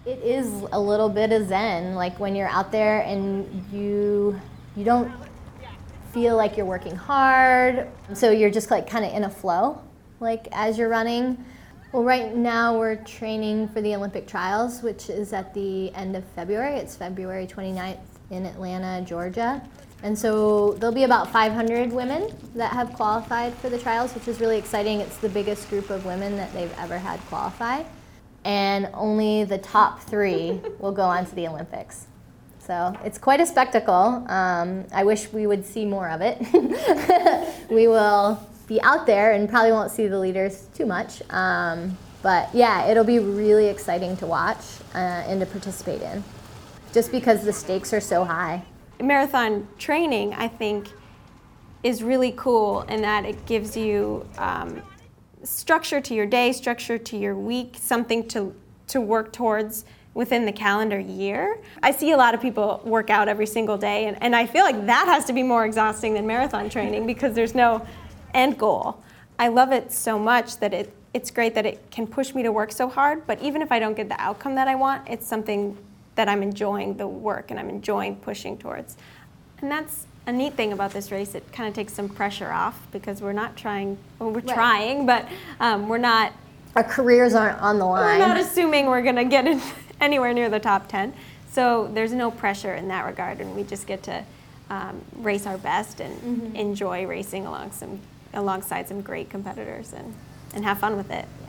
It is a little bit of zen, like when you're out there and you don't feel like you're working hard, so you're just like kind of in a flow, like as you're running. Well, right now we're training for the Olympic trials, which is at the end of February. It's February 29th in Atlanta, Georgia. And so there'll be about 500 women that have qualified for the trials, which is really exciting. It's the biggest group of women that they've ever had qualify. And only the top 3 will go on to the Olympics. So it's quite a spectacle. I wish we would see more of it. We will be out there and probably won't see the leaders too much. But yeah, it'll be really exciting to watch and to participate in, just because the stakes are so high. Marathon training, I think, is really cool in that it gives you structure to your day, structure to your week, something to work towards within the calendar year. I see a lot of people work out every single day, and I feel like that has to be more exhausting than marathon training because there's no end goal. I love it so much that it's great that it can push me to work so hard, but even if I don't get the outcome that I want, it's something that I'm enjoying the work and I'm enjoying pushing towards. And that's a neat thing about this race. It kind of takes some pressure off because we're not trying, well, we're right. trying, but we're not. Our careers aren't on the line. We're not assuming we're going to get in anywhere near the top 10. So there's no pressure in that regard, and we just get to race our best and enjoy racing alongside some great competitors and have fun with it.